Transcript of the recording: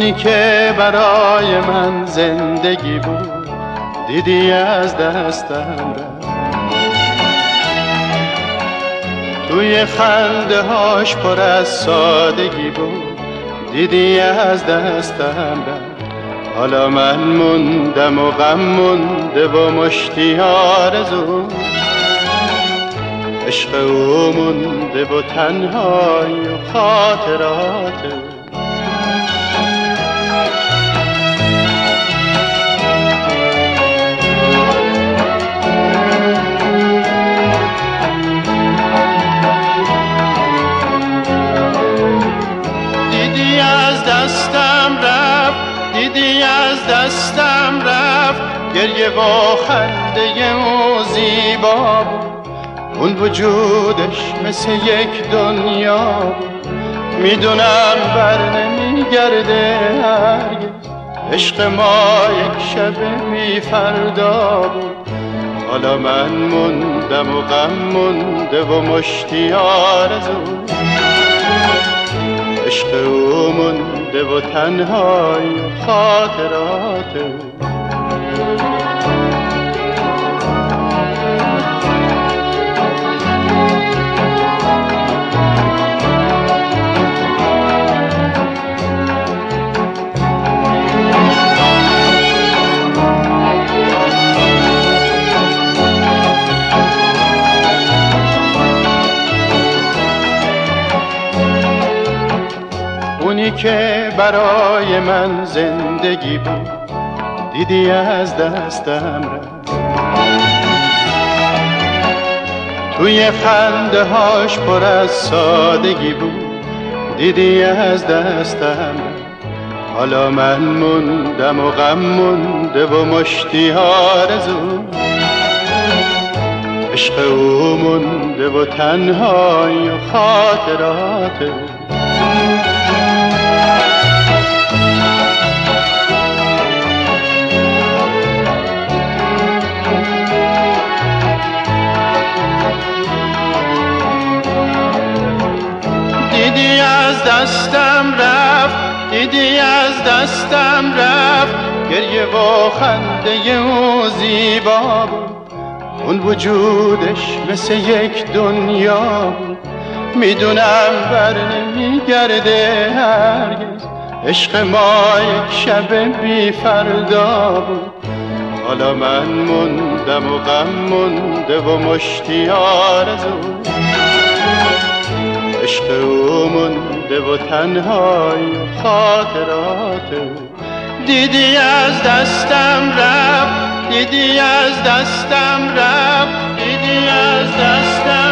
اونی که برای من زندگی بود دیدی از دستم رفت. توی خنده هاش پر از سادگی بود دیدی از دستم رفت. حالا من موندم و غم مونده و مشتی آرزو، عشق او مونده و تنهایی و خاطرات او. دیدی از دستم رفت، دیدی از دستم رفت، گریه و خنده او زیبا بود، اون وجودش مثل یک دنیا بود. میدونم بر نمیگرده هرگز، عشق ما یک شب بی فردا بود. حالا من موندم و غم مونده و مشتی آرزو، عشق او مونده و تنهایی و خاطرات او. اونی که برای من زندگی بود دیدی از دستم رفت. توی خنده هاش پر از سادگی بود دیدی از دستم رفت. حالا من موندم و غم مونده و مشتی آرزو، عشق او مونده و تنهایی و خاطرات او. دیدی از دستم رفت، دیدی از دستم رفت، گریه و خنده او زیبا بود، اون وجودش مثل یک دنیا بود. میدونم بر نمیگرده هرگز، عشق ما یک شب بی فردا بود. حالا من موندم و غم مونده و مشتی آرزو، عشق او مونده و تنهایی و خاطرات او. دیدی از دستم رفت، دیدی از دستم رفت، دیدی از دستم